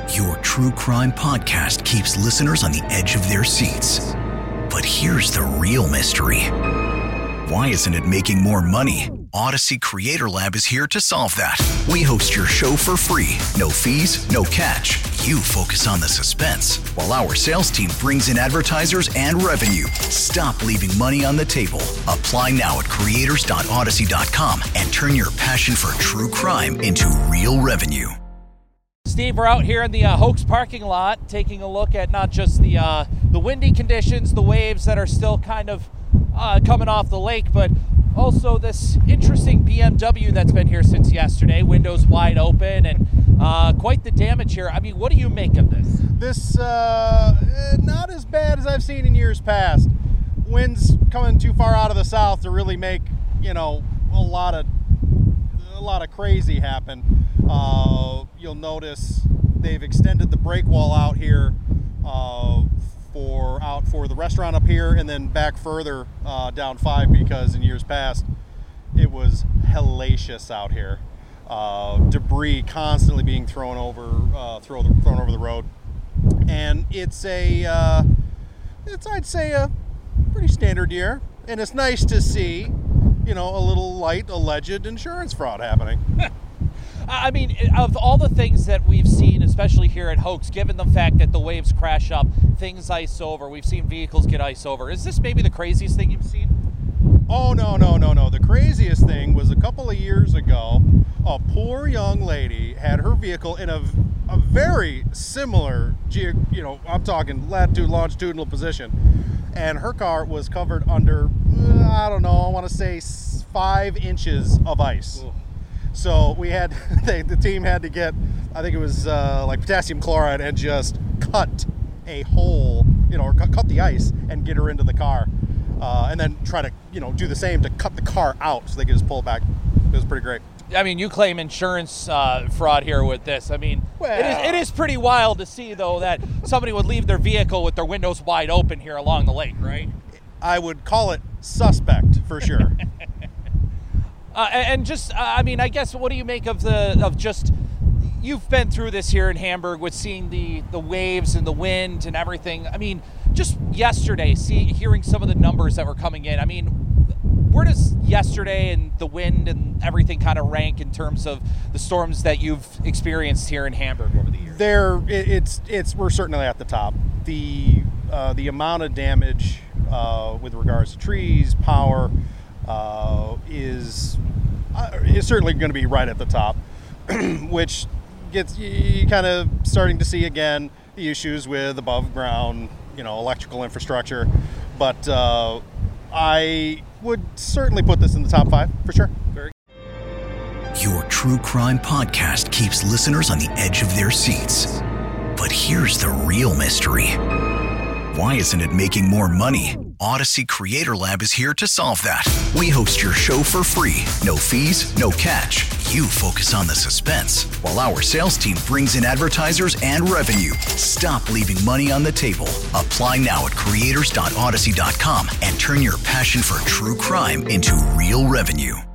Your true crime podcast keeps listeners on the edge of their seats. But here's the real mystery. Why isn't it making more money? Odyssey Creator Lab is here to solve that. We host your show for free. No fees, no catch. You focus on the suspense, while our sales team brings in advertisers and revenue. Stop leaving money on the table. Apply now at creators.odyssey.com and turn your passion for true crime into real revenue. Steve, we're out here in the Hoax parking lot taking a look at not just the windy conditions, the waves that are still kind of coming off the lake, but also this interesting BMW that's been here since yesterday, windows wide open, and quite the damage here. I mean, what do you make of this? This, not as bad as I've seen in years past. Winds coming too far out of the south to really make, a lot of crazy happen. You'll notice they've extended the break wall out here for the restaurant up here, and then back further down 5, because in years past it was hellacious out here. Debris constantly being thrown over the road, and it's I'd say a pretty standard year, and it's nice to see a little light alleged insurance fraud happening. I mean, of all the things that we've seen, especially here at Hoax, given the fact that the waves crash up, things ice over, we've seen vehicles get ice over. Is this maybe the craziest thing you've seen? Oh, no. The craziest thing was a couple of years ago, a poor young lady had her vehicle in a very similar, I'm talking latitude, longitudinal position, and her car was covered under, I want to say 5 inches of ice. Ooh. So we had, the team had to get, I think it was like potassium chloride, and just cut a hole, or cut the ice and get her into the car. And then try to, do the same to cut the car out so they could just pull it back. It was pretty great. I mean, you claim insurance fraud here with this. I mean, it is pretty wild to see, though, that somebody would leave their vehicle with their windows wide open here along the lake, right? I would call it suspect, for sure. And just, I guess, what do you make of you've been through this here in Hamburg with seeing the waves and the wind and everything. I mean, just yesterday, hearing some of the numbers that were coming in. I mean, where does yesterday and the wind and everything kind of rank in terms of the storms that you've experienced here in Hamburg over the years? We're certainly at the top. The amount of damage with regards to trees, power, is certainly going to be right at the top, which gets you kind of starting to see again the issues with above ground, electrical infrastructure. But I would certainly put this in the top 5 for sure. Your true crime podcast keeps listeners on the edge of their seats. But here's the real mystery. Why isn't it making more money? Odyssey Creator Lab is here to solve that. We host your show for free. No fees, no catch. You focus on the suspense, while our sales team brings in advertisers and revenue. Stop leaving money on the table. Apply now at creators.odyssey.com and turn your passion for true crime into real revenue.